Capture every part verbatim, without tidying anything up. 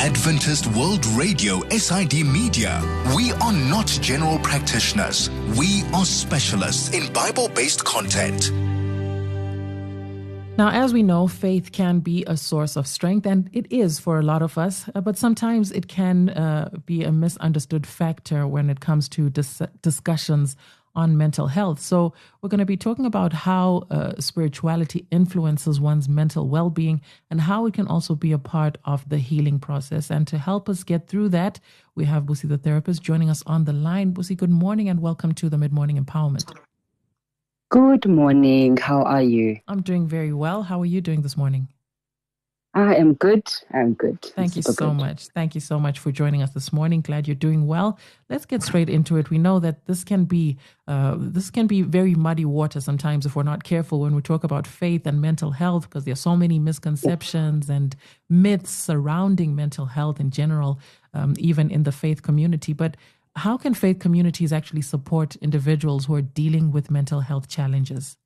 Adventist World Radio, S I D Media. We are not general practitioners. We are specialists in Bible-based content. Now, as we know, faith can be a source of strength, and it is for a lot of us, uh, but sometimes it can uh, be a misunderstood factor when it comes to dis- discussions on mental health. So we're going to be talking about how uh, spirituality influences one's mental well-being and how it can also be a part of the healing process. And to help us get through that, we have Busi the therapist joining us on the line. Busi, good morning and welcome to the Mid-Morning Empowerment. Good morning. How are you? I'm doing very well. How are you doing this morning? I am good. I'm good. Thank you Super so good. much. Thank you so much for joining us this morning. Glad you're doing well. Let's get straight into it. We know that this can be uh, this can be very muddy water sometimes if we're not careful when we talk about faith and mental health, because there are so many misconceptions and myths surrounding mental health in general, um, even in the faith community. But how can faith communities actually support individuals who are dealing with mental health challenges?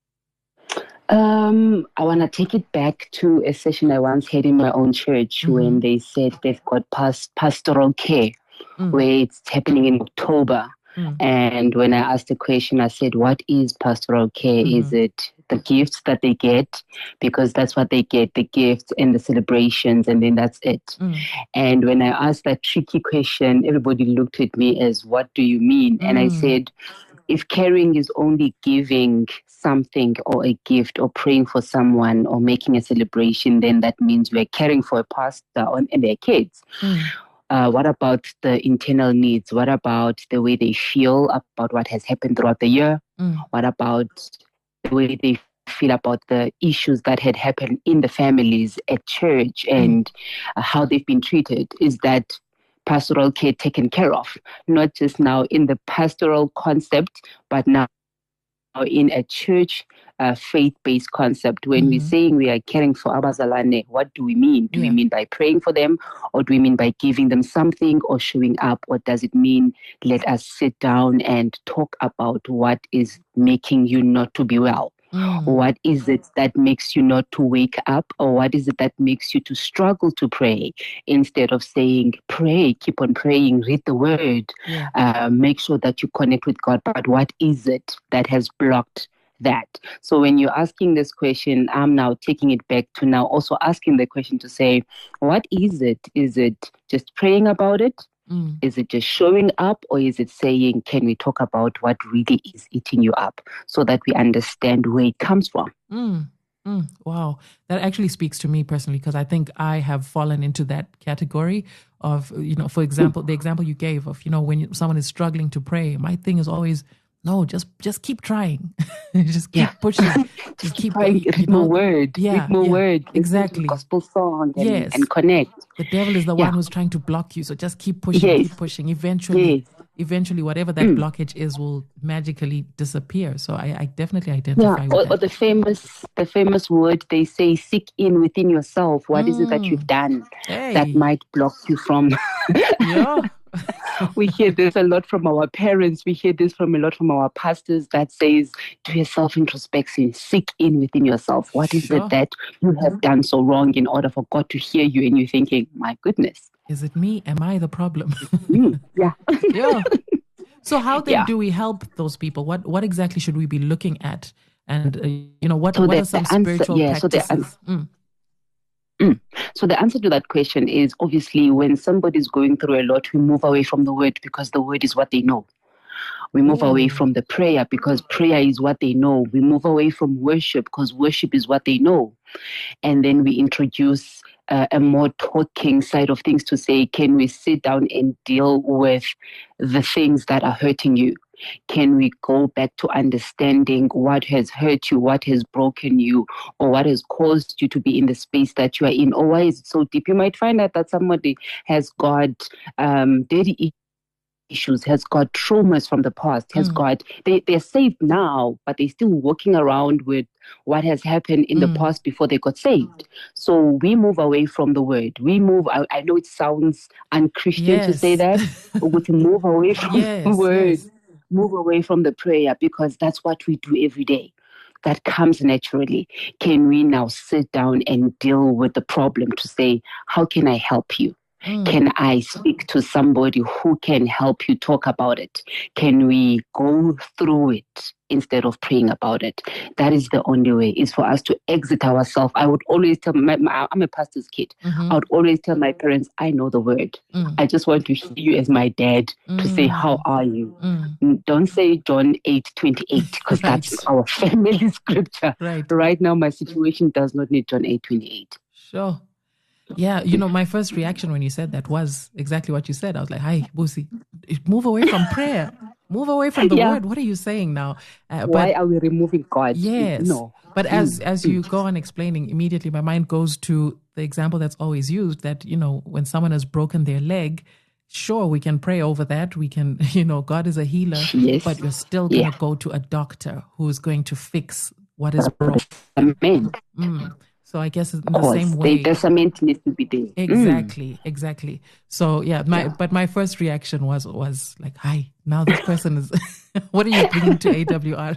Um, I want to take it back to a session I once had in my own church Mm-hmm. when they said they've got past pastoral care, Mm. where it's happening in October. Mm. And when I asked the question, I said, what is pastoral care? Mhm. Is it the gifts that they get? Because that's what they get, the gifts and the celebrations, and then that's it. Mm. And when I asked that tricky question, everybody looked at me as, what do you mean? And I Mm. said, if caring is only giving something or a gift or praying for someone or making a celebration, then that means we're caring for a pastor and their kids. Mm. Uh, what about the internal needs? What about the way they feel about what has happened throughout the year? Mm. What about the way they feel about the issues that had happened in the families at church and uh, how they've been treated? Is that pastoral care taken care of? Not just now in the pastoral concept, but now in a church uh, faith-based concept. When Mhm. we're saying we are caring for Abazalane, what do we mean? Do Yeah. we mean by praying for them, or do we mean by giving them something or showing up? Or does it mean let us sit down and talk about what is making you not to be well? Mm. What is it that makes you not to wake up, or what is it that makes you to struggle to pray? Instead of saying, pray, keep on praying, read the word, Yeah. uh, make sure that you connect with God. But what is it that has blocked that? So when you're asking this question, I'm now taking it back to now also asking the question to say, what is it? Is it just praying about it? Mm. Is it just showing up, or is it saying, can we talk about what really is eating you up so that we understand where it comes from? Mm. Mm. Wow. That actually speaks to me personally, because I think I have fallen into that category of, you know, for example, the example you gave of, you know, when you, someone is struggling to pray, my thing is always, no, just just keep trying. Just keep Yeah. pushing. Just Just keep keep, trying, you read know, more word, yeah, read more yeah, word, listen to exactly. gospel song and, Yes. and connect. The devil is the Yeah. one who's trying to block you. So just keep pushing, Yes. keep pushing. Eventually, Yes. eventually, whatever that Mm. blockage is will magically disappear. So I, I definitely Yeah, identify with or, or that. the famous, the famous word they say: seek in within yourself. What is it that you've Mm. done that Hey, might block you from? yeah. We hear this a lot from our parents. We hear this from a lot from our pastors that says, do your self-introspection, seek in within yourself. What is Sure. it that you have done so wrong in order for God to hear you? And you're thinking, my goodness, Is it me? Am I the problem? me. Yeah. Yeah. So how then Yeah. do we help those people? What what exactly should we be looking at? And uh, you know, what So what the, are some the answer, spiritual yeah, so the, practices? Mm. Mm. So the answer to that question is obviously when somebody's going through a lot, we move away from the word because the word is what they know. We move away Ooh. from the prayer because prayer is what they know. We move away from worship because worship is what they know. And then we introduce uh, a more talking side of things to say, can we sit down and deal with the things that are hurting you? Can we go back to understanding what has hurt you, what has broken you, or what has caused you to be in the space that you are in? Or why is it so deep? You might find out that somebody has got um, dirty issues, has got traumas from the past, has Mm. got, they, they're saved now, but they're still walking around with what has happened in Mm. the past before they got saved. So we move away from the word. We move, I, I know it sounds unchristian to say Yes. that, but we move away from the Yes, word. yes. Move away from the prayer because that's what we do every day. That comes naturally. Can we now sit down and deal with the problem to say, how can I help you? Mm. Can I speak to somebody who can help you talk about it? Can we go through it instead of praying about it? That is the only way. It's for us to exit ourselves. I would always tell my, my I'm a pastor's kid. Mm-hmm. I would always tell my parents, I know the word. Mm. I just want to hear you as my dad mm. to say, how are you? Mm. Don't say John eight twenty-eight because right. that's our family scripture. Right. Right now, my situation does not need John eight twenty-eight. Sure. Yeah, you know, my first reaction when you said that was exactly what you said. I was like, hi, Busi, move away from prayer. Move away from the yeah. word. What are you saying now? Uh, Why but, are we removing God? Yes. No. But as as you go on explaining, immediately my mind goes to the example that's always used that, you know, when someone has broken their leg, sure, we can pray over that. We can, you know, God is a healer, yes. but you're still going to yeah. go to a doctor who is going to fix what is broken. Amen. Mm. So I guess in the same way, the cement needs to be there. Exactly, mm. exactly. So yeah, my yeah. but my first reaction was was like, "Hi, now this person is. What are you bringing to A W R?"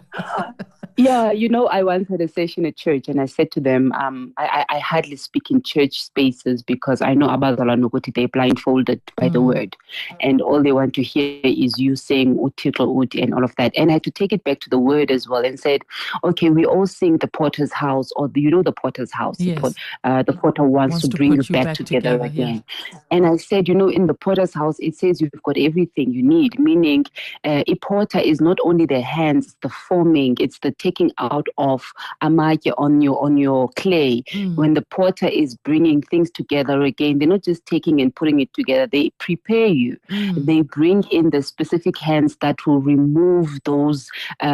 Yeah, you know, I once had a session at church, and I said to them, um, I, I, I hardly speak in church spaces because I know Abazala Nogoti, they're blindfolded by mm. the word, and all they want to hear is you saying Utito Uti and all of that. And I had to take it back to the word as well and said, okay, we all sing the Potter's House, or the, you know the Potter's House. Yes. Uh, the Potter wants, wants to, to bring you back, back together, together again. Yeah. And I said, you know, in the Potter's House, it says you've got everything you need, meaning uh, a potter is not only the hands, it's the forming, it's the taking out of amaya on your on your clay. Mm. When the potter is bringing things together again, they're not just taking and putting it together. They prepare you. Mm. They bring in the specific hands that will remove those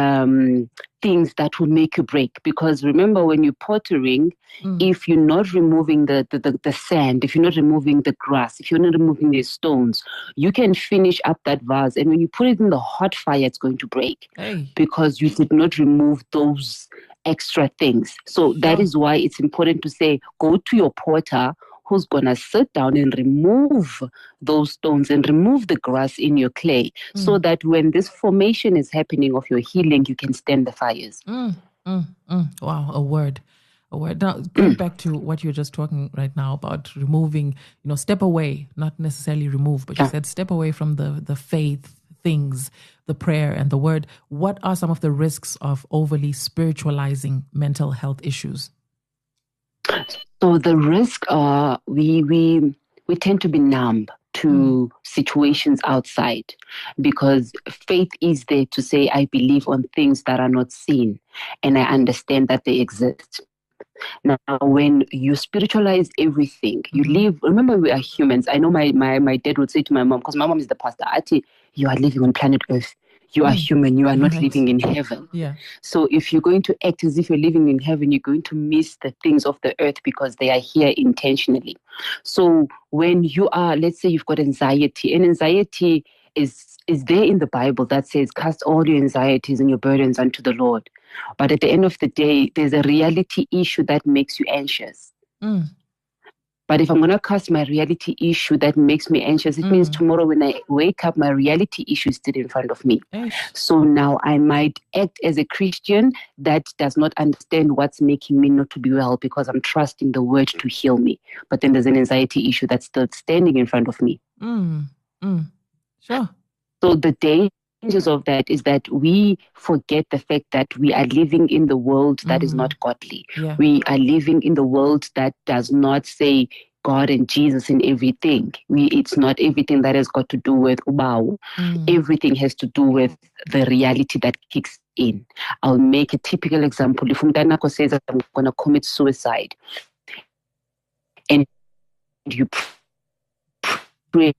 um, things that will make you break. Because remember, when you're pottering, mm. if you're not removing the, the, the, the sand, if you're not removing the grass, if you're not removing the stones, you can finish up that vase. And when you put it in the hot fire, it's going to break. Hey. Because you did not remove those extra things. So sure. that is why it's important to say, go to your potter who's going to sit down and remove those stones and remove the grass in your clay mm. so that when this formation is happening of your healing, you can stand the fires. Mm, mm, mm. Wow, a word. A word. Now, going mm. back to what you're just talking right now about removing, you know, step away, not necessarily remove, but you yeah. said step away from the, the faith things, the prayer and the word. What are some of the risks of overly spiritualizing mental health issues? So the risk are uh, we we we tend to be numb to mm. situations outside because faith is there to say, I believe on things that are not seen and I understand that they exist. Now, when you spiritualize everything, you mm-hmm. live, remember we are humans. I know my, my, my dad would say to my mom, because my mom is the pastor, Ati, you are living on planet Earth. You are mm. human. You are not right. living in heaven. Yeah. So if you're going to act as if you're living in heaven, you're going to miss the things of the earth because they are here intentionally. So when you are, let's say you've got anxiety, and anxiety is, is there in the Bible that says, cast all your anxieties and your burdens unto the Lord. But at the end of the day, there's a reality issue that makes you anxious. Mm. But if I'm going to cast my reality issue that makes me anxious, it mm. means tomorrow when I wake up, my reality issue is still in front of me. Eish. So now I might act as a Christian that does not understand what's making me not to be well because I'm trusting the word to heal me. But then there's an anxiety issue that's still standing in front of me. Mm. Mm. Sure. So the dangers of that is that we forget the fact that we are living in the world that mm. is not godly. Yeah. We are living in the world that does not say God and Jesus in everything. We, it's not everything that has got to do with ubao. Mm. Everything has to do with the reality that kicks in. I'll make a typical example. If Umdanako says that I'm going to commit suicide and you pray.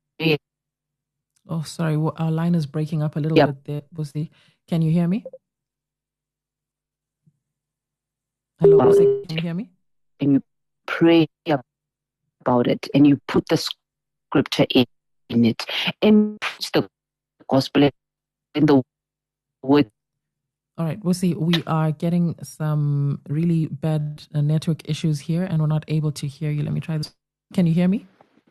Oh, sorry. Our line is breaking up a little yep. bit there, Busi. Can you hear me? Hello, Busi. Can you hear me? And you pray about it and you put the scripture in, in it and preach the gospel in the word. All right, Busi, we are getting some really bad uh, network issues here and we're not able to hear you. Let me try this. Can you hear me?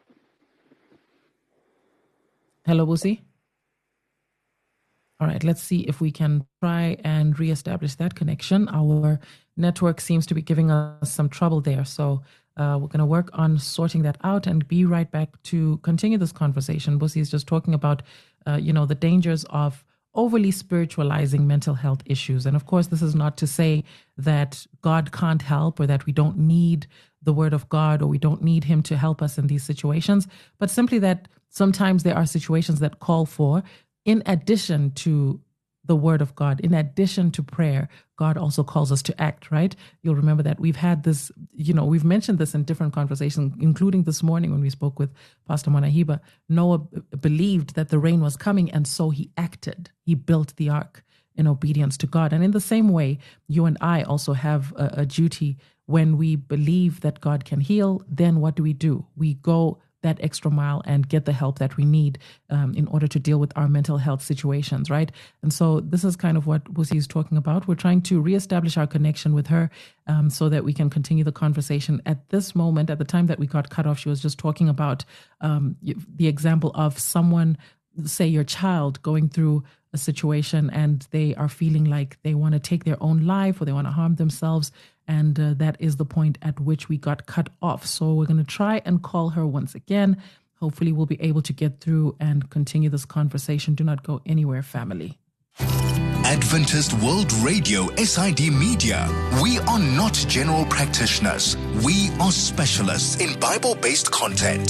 Hello, Busi. All right, let's see if we can try and reestablish that connection. Our network seems to be giving us some trouble there. So Uh, we're going to work on sorting that out and be right back to continue this conversation. Busi is just talking about, uh, you know, the dangers of overly spiritualizing mental health issues. And of course, this is not to say that God can't help or that we don't need the word of God or we don't need him to help us in these situations, but simply that sometimes there are situations that call for, in addition to the word of God, in addition to prayer, God also calls us to act, right? You'll remember that we've had this, you know, we've mentioned this in different conversations, including this morning when we spoke with Pastor Monahiba. Noah b- believed that the rain was coming, and so he acted. He built the ark in obedience to God. And in the same way, you and I also have a, a duty. When we believe that God can heal, then what do we do? We go that extra mile and get the help that we need um, in order to deal with our mental health situations, right? And so this is kind of what Busi is talking about. We're trying to reestablish our connection with her um, so that we can continue the conversation. At this moment, at the time that we got cut off, she was just talking about um, the example of someone, say your child, going through a situation and they are feeling like they want to take their own life or they want to harm themselves. And uh, that is the point at which we got cut off. So we're going to try and call her once again. Hopefully we'll be able to get through and continue this conversation. Do not go anywhere, family. Adventist World Radio, S I D Media. We are not general practitioners. We are specialists in Bible-based content.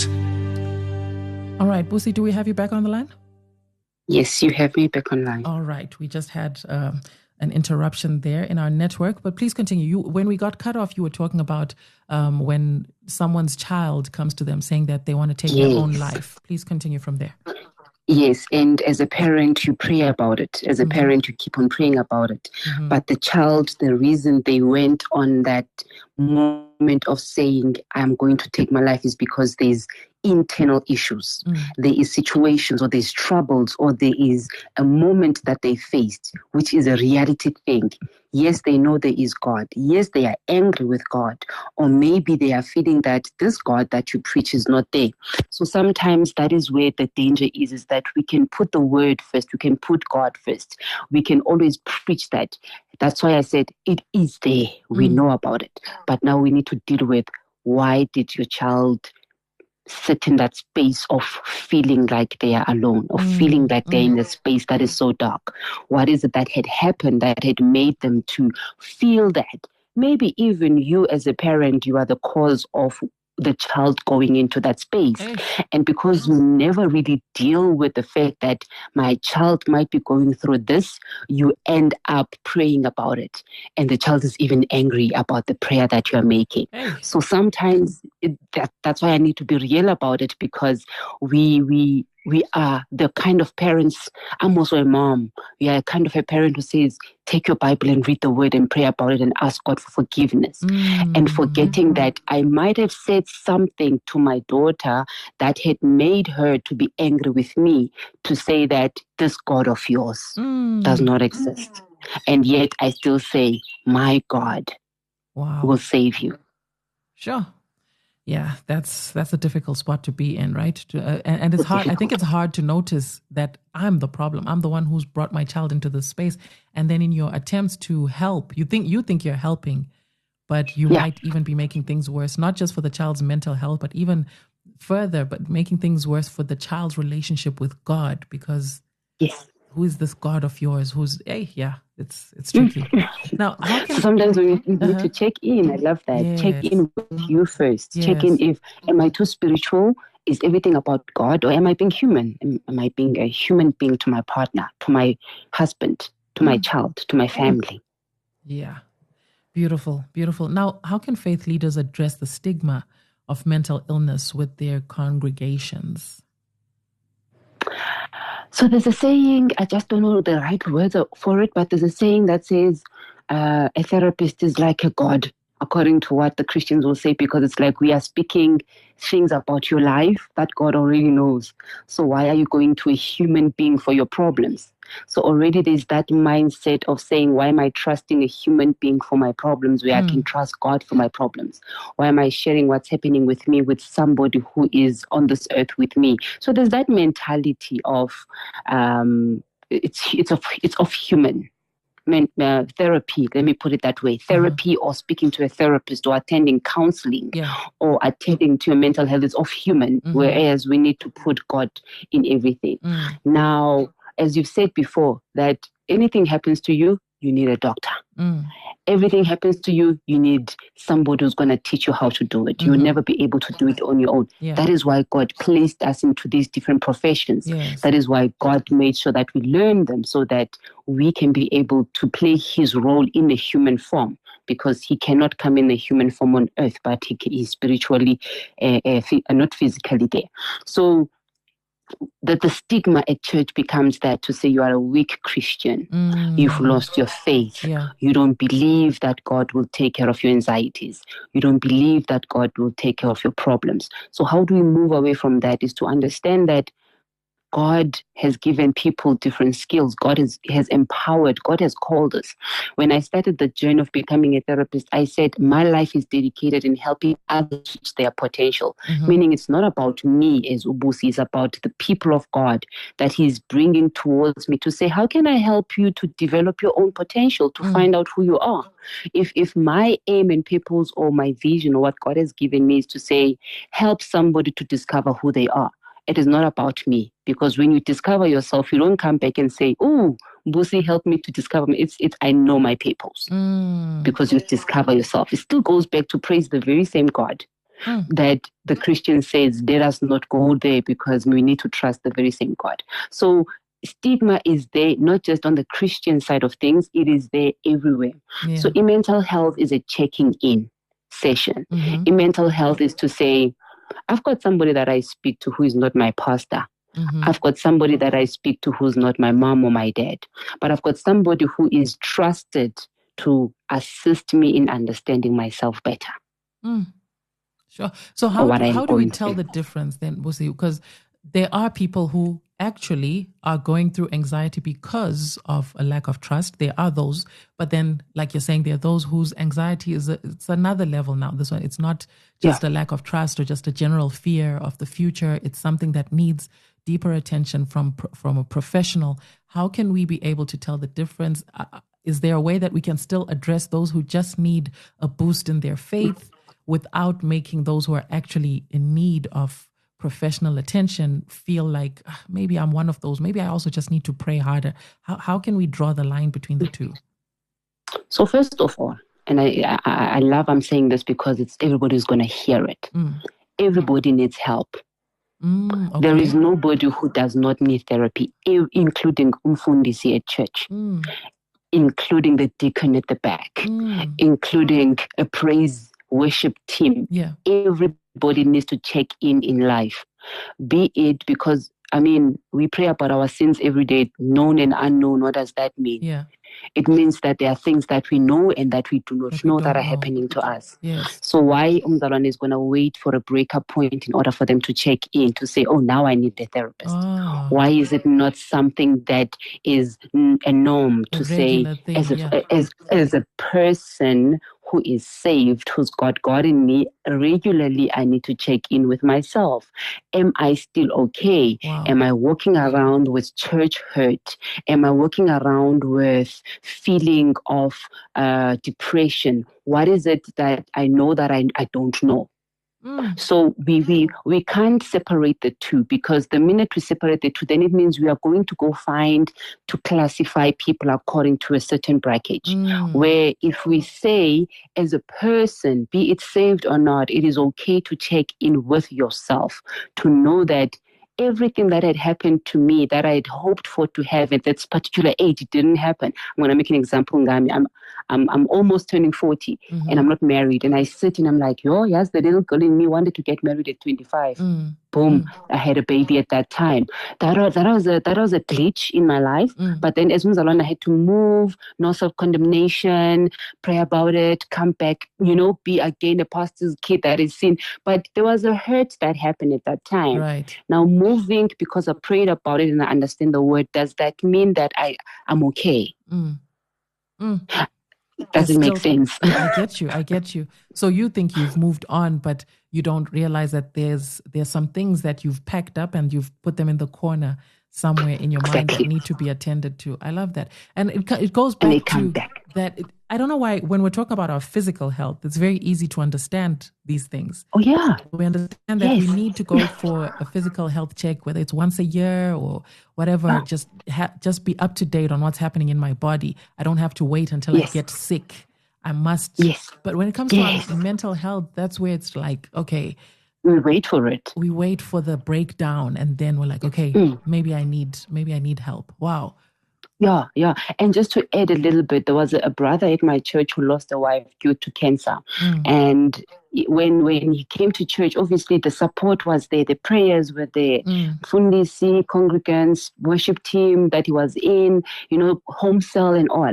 All right, Busi, do we have you back on the line? Yes, you have me back online. All right. We just had um, an interruption there in our network, but please continue. You, when we got cut off, you were talking about um, when someone's child comes to them saying that they want to take yes. their own life. Please continue from there. Yes, and as a parent, you pray about it. As a mm-hmm. parent, you keep on praying about it. Mm-hmm. But the child, the reason they went on that moment of saying, I'm going to take my life is because there's internal issues. Mm. There is situations or there's troubles or there is a moment that they faced, which is a reality thing. Yes, they know there is God. Yes, they are angry with God. Or maybe they are feeling that this God that you preach is not there. So sometimes that is where the danger is, is that we can put the word first. We can put God first. We can always preach that. That's why I said it is there. We mm. know about it. But now we need to deal with, why did your child sit in that space of feeling like they are alone, or mm, feeling like they're mm. in a space that is so dark? What is it that had happened that had made them to feel that? Maybe even you as a parent, you are the cause of the child going into that space. Mm. And because you never really deal with the fact that my child might be going through this, you end up praying about it. And the child is even angry about the prayer that you are making. Mm. So sometimes it, that, that's why I need to be real about it, because we we we are the kind of parents. I'm also a mom. We are a kind of a parent who says, take your Bible and read the word and pray about it and ask God for forgiveness. Mm. And forgetting that I might have said something to my daughter that had made her to be angry with me, to say that this God of yours mm. does not exist. And yet I still say, my God wow. will save you. Sure. Yeah, that's that's a difficult spot to be in, right? To, uh, and, and it's hard. I think it's hard to notice that I'm the problem. I'm the one who's brought my child into this space. And then in your attempts to help, you think you think you're helping, but you yeah. might even be making things worse, not just for the child's mental health, but even further, but making things worse for the child's relationship with God, because yes. who is this God of yours? Who's, hey, yeah, it's it's tricky. Now, how can, sometimes we need uh-huh. to check in. I love that. Yes. Check in with you first. Yes. Check in if, am I too spiritual? Is everything about God? Or am I being human? Am, am I being a human being to my partner, to my husband, to mm. my child, to my family? Yeah. Beautiful, beautiful. Now, how can faith leaders address the stigma of mental illness with their congregations? So there's a saying, I just don't know the right words for it, but there's a saying that says uh, a therapist is like a God, according to what the Christians will say, because it's like we are speaking things about your life that God already knows. So why are you going to a human being for your problems? So already there's that mindset of saying, why am I trusting a human being for my problems where mm. I can trust God for my problems? Why am I sharing what's happening with me with somebody who is on this earth with me? So there's that mentality of um, it's it's of it's of human. men, uh, therapy, let me put it that way, therapy uh-huh. or speaking to a therapist or attending counseling yeah. or attending to your mental health is off human, mm-hmm. whereas we need to put God in everything. Mm. Now, as you've said before, that anything happens to you, you need a doctor. Mm. Everything happens to you, you need somebody who's going to teach you how to do it. Mm-hmm. You'll never be able to do it on your own. Yeah. That is why God placed us into these different professions. Yes. That is why God made sure that we learn them so that we can be able to play his role in a human form, because he cannot come in a human form on earth, but he is spiritually, uh, uh, not physically there. So that the stigma at church becomes that to say you are a weak Christian, mm. you've lost your faith, yeah. you don't believe that God will take care of your anxieties, you don't believe that God will take care of your problems. So how do we move away from that is to understand that God has given people different skills. God has, has empowered. God has called us. When I started the journey of becoming a therapist, I said my life is dedicated in helping others reach their potential. Mm-hmm. Meaning it's not about me as Ubusi, it's about the people of God that he's bringing towards me to say, how can I help you to develop your own potential, to mm. find out who you are? If if my aim and purpose or my vision or what God has given me is to say, help somebody to discover who they are, it is not about me, because when you discover yourself, you don't come back and say, oh, Busi helped me to discover me. It's, it's, I know my purpose mm. because you discover yourself. It still goes back to praise the very same God mm. that the Christian says, let us not go there because we need to trust the very same God. So stigma is there, not just on the Christian side of things, it is there everywhere. Yeah. So in mental health is a checking in session. Mm-hmm. In mental health is to say, I've got somebody that I speak to who is not my pastor. Mm-hmm. I've got somebody that I speak to who's not my mom or my dad. But I've got somebody who is trusted to assist me in understanding myself better. Mm. Sure. So how, do, how do we tell the difference then, Busi? Because there are people who actually are going through anxiety because of a lack of trust. There are those, but then, like you're saying, there are those whose anxiety is a, it's another level now. This one, it's not just yeah. a lack of trust or just a general fear of the future. It's something that needs deeper attention from from a professional. How can we be able to tell the difference? Uh, is there a way that we can still address those who just need a boost in their faith without making those who are actually in need of professional attention feel like ah, maybe I'm one of those, maybe I also just need to pray harder? How how can we draw the line between the two? So first of all, and I I, I love I'm saying this because it's everybody's going to hear it. Mm. Everybody needs help. Mm, okay. There is nobody who does not need therapy, including umfundisi at church, mm. including the deacon at the back, mm. including a praise worship team. Yeah. Everybody needs to check in in life, be it because, I mean, we pray about our sins every day, known and unknown. What does that mean? Yeah. It means that there are things that we know and that we do not that know that are know. happening to us. Yes. So why Umzalwane is going to wait for a breakup point in order for them to check in to say, oh, now I need a therapist? Oh. Why is it not something that is a norm to a say thing, as, a, yeah. as, as a person who is saved, who's got God in me, regularly I need to check in with myself. Am I still okay? Wow. Am I walking around with church hurt? Am I walking around with feeling of uh, depression? What is it that I know that I, I don't know? Mm. So we, we we can't separate the two, because the minute we separate the two, then it means we are going to go find to classify people according to a certain bracket. Mm. Where if we say as a person, be it saved or not, it is okay to check in with yourself to know that everything that had happened to me that I had hoped for to have at that particular age, it didn't happen. I'm going to make an example, Ngami. I'm I'm I'm almost turning forty, mm-hmm. and I'm not married. And I sit and I'm like, yo, yes, the little girl in me wanted to get married at twenty-five. Mm. Boom, mm. I had a baby at that time. That was, that was a that was a glitch in my life. Mm. But then as Umzalwane, I had to move, no self-condemnation, pray about it, come back, you know, be again a pastor's kid that is sin. But there was a hurt that happened at that time. Right. Now moving because I prayed about it and I understand the word, does that mean that I am okay? Mm. Mm. Does it make sense? I get you. I get you. So you think you've moved on, but you don't realize that there's there's some things that you've packed up and you've put them in the corner. somewhere in your mind Exactly. that need to be attended to. I love that. And it it goes And they back come to back. that. It, I don't know why when we're talking about our physical health, it's very easy to understand these things. Oh, yeah. We understand that Yes. we need to go for a physical health check, whether it's once a year or whatever, Ah. just ha- just be up to date on what's happening in my body. I don't have to wait until Yes. I get sick. I must. Yes. But when it comes Yes. to our mental health, that's where it's like, okay, We wait for it. we wait for the breakdown and then we're like, okay, Mm. maybe I need, maybe I need help. Wow. Yeah, yeah. And just to add a little bit, there was a brother at my church who lost a wife due to cancer. Mm. And when when he came to church, obviously the support was there, the prayers were there. Mm. Fundisi, congregants, worship team that he was in, you know, home cell and all.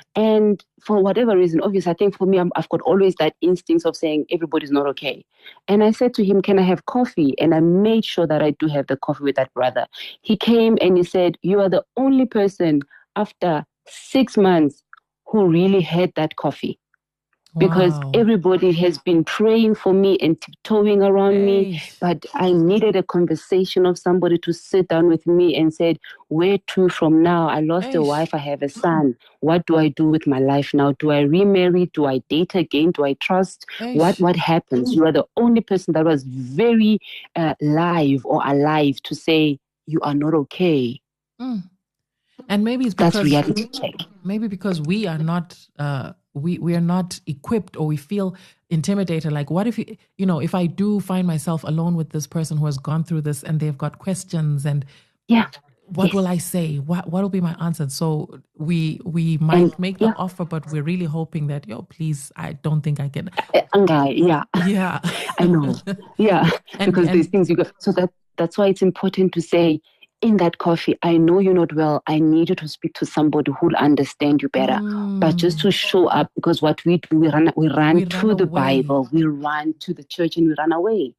And for whatever reason, obviously, I think for me, I'm, I've got always that instinct of saying everybody's not okay. And I said to him, can I have coffee? And I made sure that I do have the coffee with that brother. He came and he said, you are the only person after six months who really had that coffee. Because Wow. everybody has been praying for me and tiptoeing around me, Hey. but I needed a conversation of somebody to sit down with me and said, where to from now? I lost a Eish. wife, I have a son. What do I do with my life now? Do I remarry? Do I date again? Do I trust? Eish. What what happens? You are the only person that was very uh, live or alive to say, you are not okay. Mm. And maybe it's That's because reality check. maybe because we are not uh, we we are not equipped, or we feel intimidated. Like, what if you, you know, if I do find myself alone with this person who has gone through this and they've got questions, and Yeah. what Yes. will I say? What what will be my answer? So we we might And- make the yeah. offer, but we're really hoping that, yo, please, I don't think I can. Uh, Angai, yeah. Yeah, I know. Yeah. And- because and- there's things you go. So that that's why it's important to say, in that coffee, I know you're not well. I need you to speak to somebody who'll understand you better. But just to show up, because what we do, we run, we run We to run the away. Bible, we run to the church, and we run away.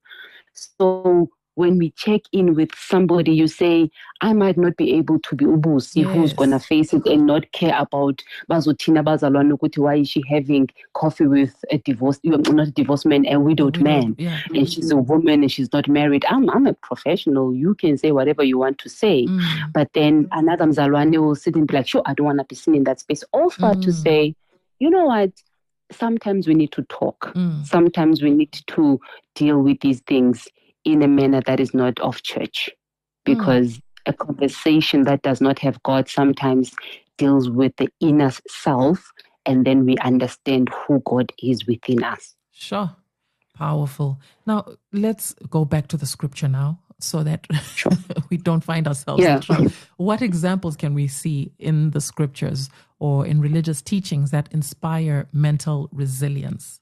So when we check in with somebody, you say, I might not be able to be ubusi, who's Yes. going to face it and not care about bazothina bazalwane ukuthi why is she having coffee with a divorced, not a divorced man, a widowed widowed, man. yeah. And she's a woman and she's not married. I'm I'm a professional. You can say whatever you want to say. Mm. But then another mzalwane will sit and be like, sure, I don't want to be seen in that space. Offer to Mm. say, you know what? Sometimes we need to talk. Mm. Sometimes we need to deal with these things in a manner that is not of church. Because a conversation that does not have God sometimes deals with the inner self, and then we understand who God is within us. Sure. Powerful. Now, let's go back to the scripture now so that Sure. we don't find ourselves Yeah. in trouble. What examples can we see in the scriptures or in religious teachings that inspire mental resilience?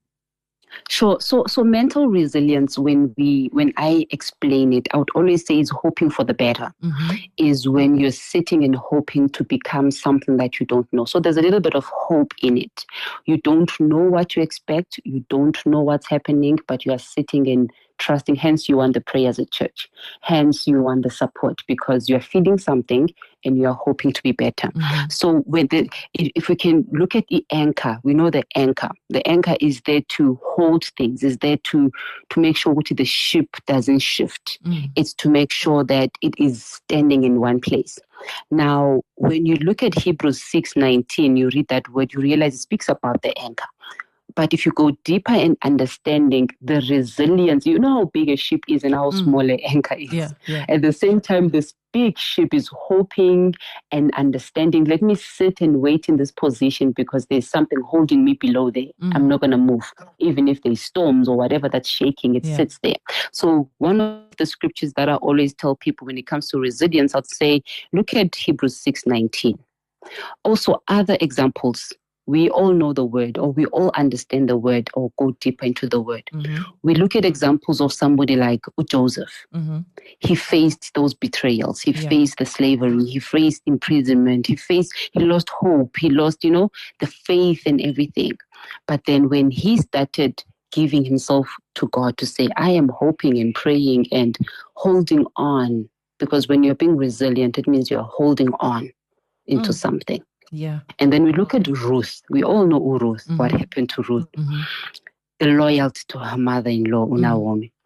Sure. So, so mental resilience, when we, when I explain it, I would always say is hoping for the better. Mm-hmm. Is when you're sitting and hoping to become something that you don't know. So there's a little bit of hope in it. You don't know what to expect. You don't know what's happening, but you are sitting and trusting. Hence, you want the prayers at church. Hence, you want the support because you're feeling something and you are hoping to be better. Mm-hmm. So when the, if we can look at the anchor, we know the anchor. The anchor is there to hold things, is there to, to make sure that the ship doesn't shift. Mm. It's to make sure that it is standing in one place. Now, when you look at Hebrews six nineteen, you read that word, you realize it speaks about the anchor. But if you go deeper in understanding the resilience, you know how big a ship is and how Mm. small an anchor is. Yeah, yeah. At the same time, this big ship is hoping and understanding. Let me sit and wait in this position because there's something holding me below there. Mm. I'm not going to move. Even if there's storms or whatever that's shaking, it Yeah. sits there. So one of the scriptures that I always tell people when it comes to resilience, I'd say, look at Hebrews six nineteen. Also, other examples. We all know the word, or we all understand the word, or go deeper into the word. Mm-hmm. We look at examples of somebody like Joseph. Mm-hmm. He faced those betrayals. He Yeah. faced the slavery. He faced imprisonment. He faced, he lost hope. He lost, you know, the faith and everything. But then when he started giving himself to God to say, I am hoping and praying and holding on, because when you're being resilient, it means you're holding on into Mm. something. Yeah. And then we look at Ruth. We all know Ruth, what Mhm. happened to Ruth. Mm-hmm. The loyalty to her mother-in-law, Mm. Naomi.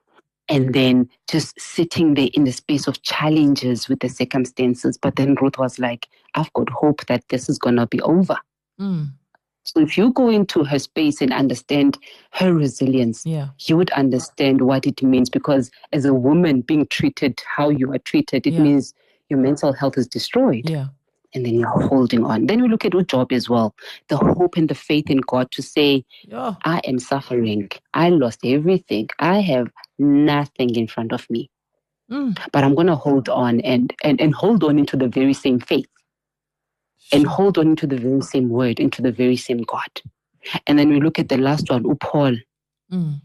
and then just sitting there in the space of challenges with the circumstances. But then Ruth was like, I've got hope that this is going to be over. Mm. So if you go into her space and understand her resilience, yeah. you would understand what it means, because as a woman being treated how you are treated, it yeah. means your mental health is destroyed. Yeah. And then you're holding on. Then we look at Job as well. The hope and the faith in God to say, oh. I am suffering. I lost everything. I have nothing in front of me. Mm. But I'm going to hold on and, and, and hold on into the very same faith. Sure. And hold on into the very same word, into the very same God. And then we look at the last one, Paul. Mm.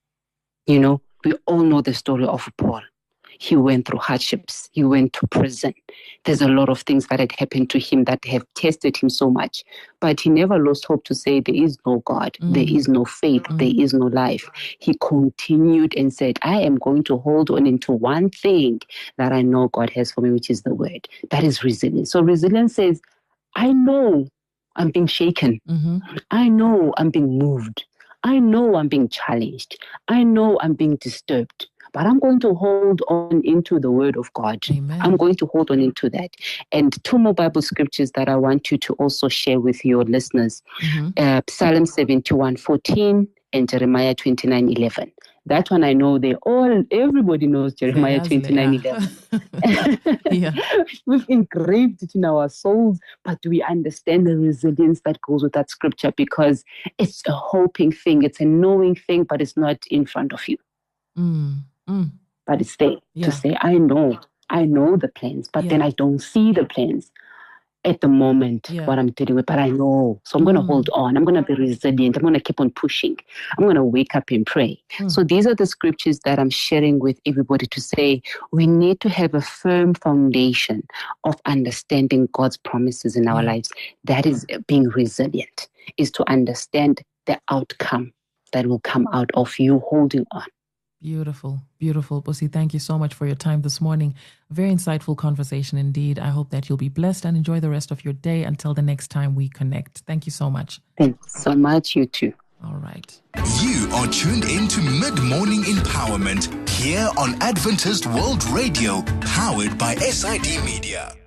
You know, we all know the story of Paul. He went through hardships. He went to prison. There's a lot of things that had happened to him that have tested him so much. But he never lost hope to say there is no God. Mm. There is no faith. Mm. There is no life. He continued and said, I am going to hold on into one thing that I know God has for me, which is the word. That is resilience. So resilience says, I know I'm being shaken. Mm-hmm. I know I'm being moved. I know I'm being challenged. I know I'm being disturbed. But I'm going to hold on into the word of God. Amen. I'm going to hold on into that. And two more Bible scriptures that I want you to also share with your listeners. Mm-hmm. Uh, Psalm seventy-one fourteen and Jeremiah twenty-nine eleven. That one I know they all, everybody knows Jeremiah twenty-nine eleven. yeah. We've engraved it in our souls, but we understand the resilience that goes with that scripture, because it's a hoping thing. It's a knowing thing, but it's not in front of you. Mm. Mm. But it's there yeah. to say, I know, I know the plans, but yeah. then I don't see the plans at the moment, yeah. what I'm dealing with, but I know. So I'm mm. going to hold on. I'm going to be resilient. I'm going to keep on pushing. I'm going to wake up and pray. Mm. So these are the scriptures that I'm sharing with everybody to say, we need to have a firm foundation of understanding God's promises in our yeah. lives. That is being resilient, is to understand the outcome that will come out of you holding on. Beautiful, beautiful. Busi, thank you so much for your time this morning. Very insightful conversation indeed. I hope that you'll be blessed and enjoy the rest of your day until the next time we connect. Thank you so much. Thanks so much. You too. All right. You are tuned in to Mid-Morning Empowerment here on Adventist World Radio, powered by S I D Media.